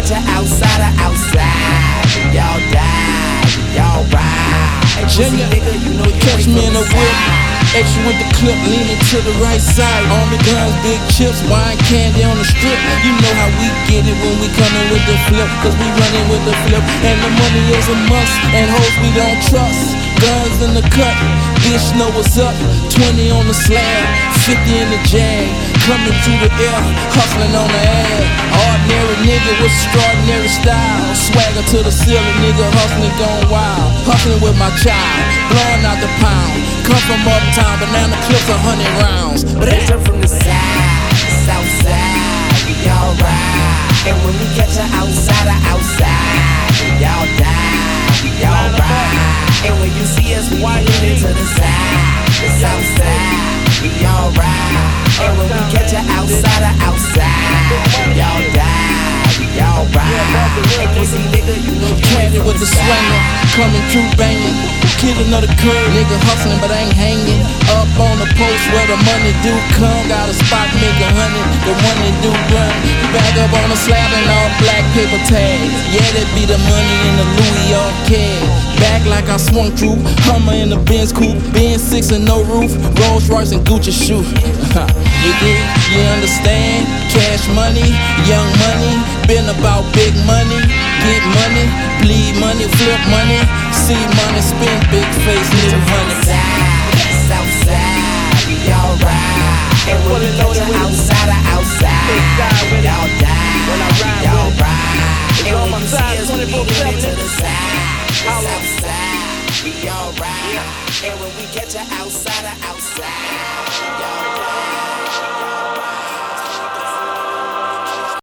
catch you outside or outside, y'all die, y'all ride. Junior, nigga, you know you catch me in a whip. side. Extra with the clip, leaning to the right side. Army guns, big chips, wine candy on the strip. You know how we get it when we coming with the flip, cause we running with the flip. And the money is a must, and hoes we don't trust. Guns in the cut, bitch know what's up. 20 on the slab, 50 in the jag. Coming through the air, hustling on the ad. Ordinary nigga with extraordinary style. Swagger to the ceiling, nigga hustling gone wild. Hustling with my child, blowing out the pound. Come from uptown, banana clips 100 rounds. But they come from the side, south side, y'all ride. And when we catch you outside or outside, y'all die, y'all ride. And when you see us, we leaning to the side, the south side, y'all ride. And when we catch you outside or outside, y'all die, y'all ride. And pussy nigga, you know you Candy with the swanger, coming through banging. Kid another curve, nigga hustling but ain't hanging. Up on the post where the money do come. Got a spot, make 100, the one that do run. Back up on the slab and all black paper tags. Yeah, that be the money in the Louis on keg. Back like I swung through, Hummer in the Benz coupe. Benz 6 and no roof, Rolls Royce and Gucci shoe. You dig? You understand? Cash money, young money, been about big money. Get money, bleed money, flip money, see money, spend big face, new honey. South side, y'all ride. And when we catch you outside or outside, y'all die, y'all ride. And when you see us, we leaning to the side, the south side, y'all ride. And when we catch you outside or outside.